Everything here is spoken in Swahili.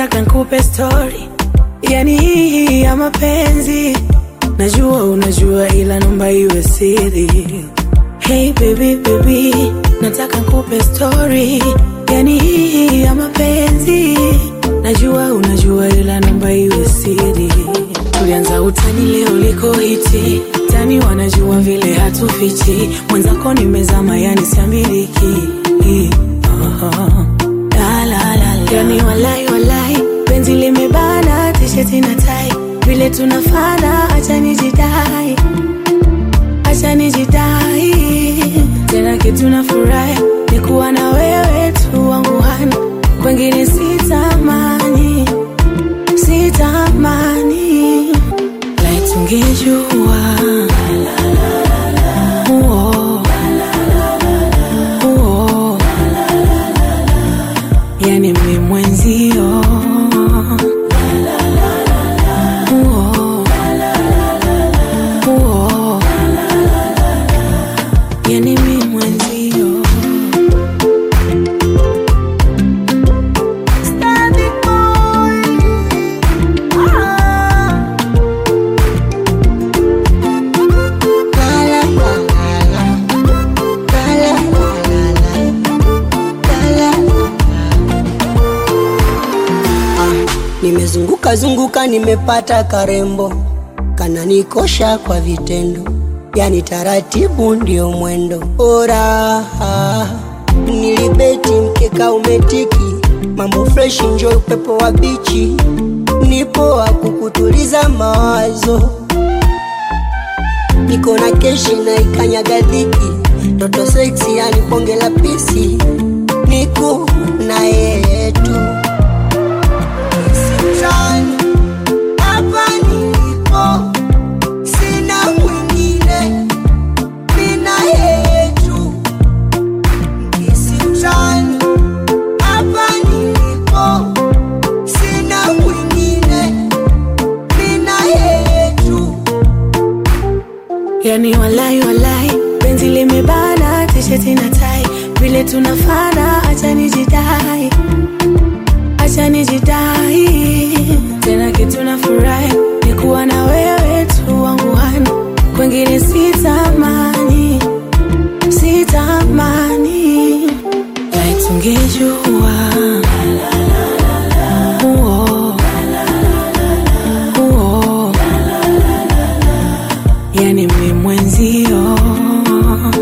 nataka nikupe story, yani hii ya mapenzi. Najua unajua ila naomba iwe siri. Hey baby baby, nataka nikupe story, yani hii ya mapenzi. Najua unajua ila naomba iwe siri. Tulianza utani leo liko hiti, tani wanajua vile hatufichi. Mwenzako nimezama yani siambiliki. La la la la, yani walai walai, penzi limebana t-shirt na tie. Vile tunafana acha nijidai, acha nijidai. Tena kitu nafurahi ni kuwa na wewe tu wangu hani. Kwengine sitamani, sitamani. Like tungejua yani mimi mwenzio. Yani mimi mwenzio. Nimezunguka zunguka nimepata karembo, kananikosha kwa vitendo, yani taratibu ndio mwendo. Ora nilibeti mkeka umetiki, mambo fresh enjoy upepo wa bichi. Nipo wa kukutuliza mawazo, niko na keshi na ikanyaga dhiki. Toto sexy yani bonge la pisi, niko na yetu. Hapa nilipo sina mwingine, nina yetu. Kisitani hapa nilipo sina mwingine, nina yetu. Yani walai walai, penzi limebana t-shirt na tie. Vile tunafana acha nijidai, acha nijidai. Tena kitu nafurahi ni kuwa na wewe tu wangu hani. Kwengine sitamani, sitamani. Like tungejua yani mimi mwenzio.